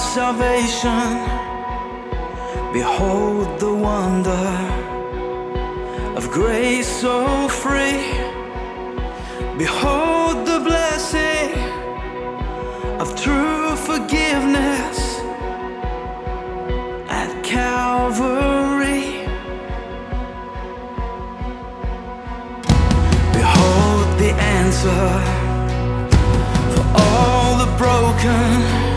salvation. Behold the wonder of grace so free. Behold the blessing of true forgiveness at Calvary. Behold the answer for all the broken.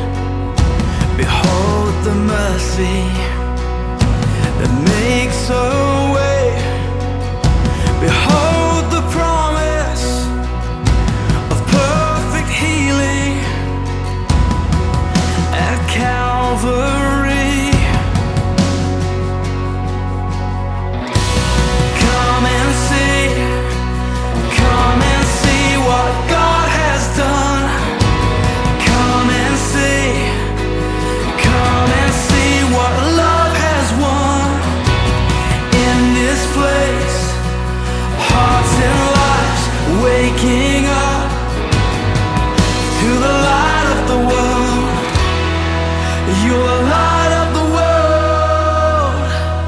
Behold the mercy that makes a way. Behold the promise of perfect healing at Calvary. Come and see, come and see what God has done. Come and see, come and see what love has won. In this place, hearts and lives waking up to the light of the world. You're the light of the world.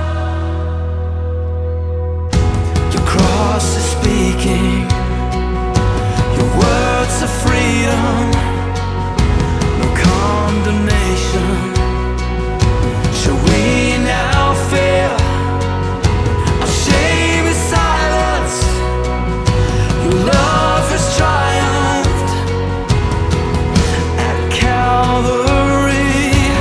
Your cross is speaking, your words of freedom, no condemnation. Shall we now fear? Our shame is silenced. Your love has triumphed at Calvary.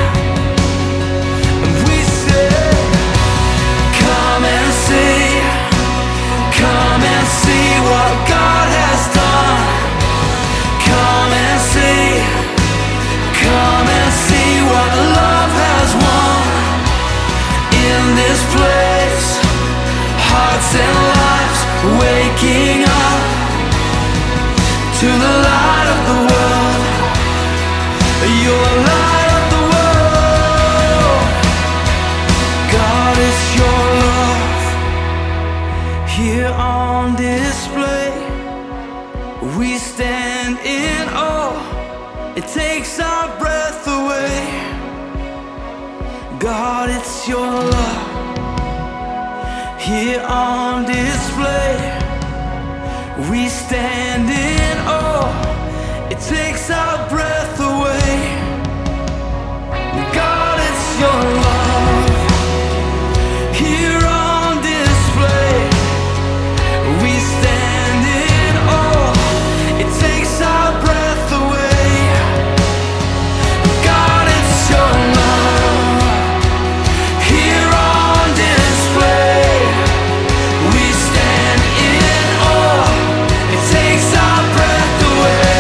And we say, come and see, come and see what God has done. Come and see, come and see what love has won. In this place, hearts and lives waking up to the light of the world. You're the light of the world. God, it's your love here on display. We stand in awe. It takes our breath away. God, it's your love here on display. We stand in awe. It takes our breath away. God, it's your love here on display. We stand in awe. It takes our breath away. God, it's your love here on display. We stand in awe. It takes our breath away.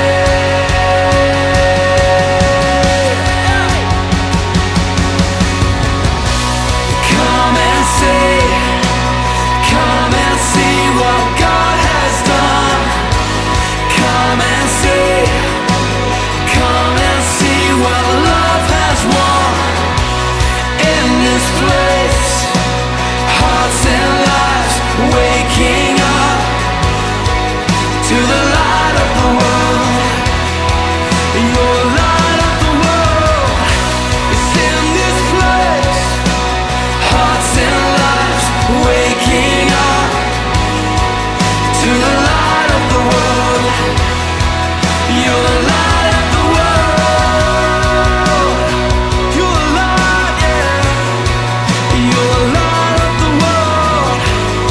Come and see, come and see what God has done. Come and see, come and see what love has won. In this place, hearts and lives waking up to the light of the world. Your light of the world is in this place. Hearts and lives waking up to the light of the world. You're the light of the world. You're the light, yeah. You're the light of the world.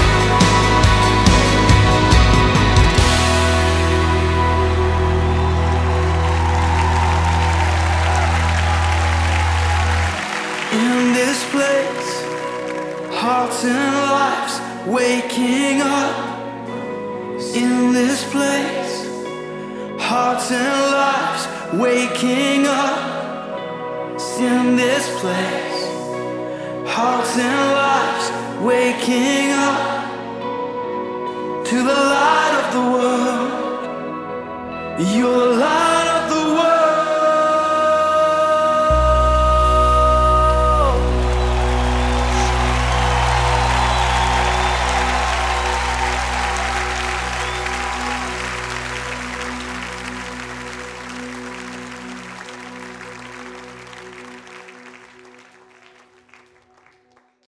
In this place, hearts and lives waking up. In this place, hearts and lives waking up. In this place, hearts and lives waking up to the light of the world. You're the light.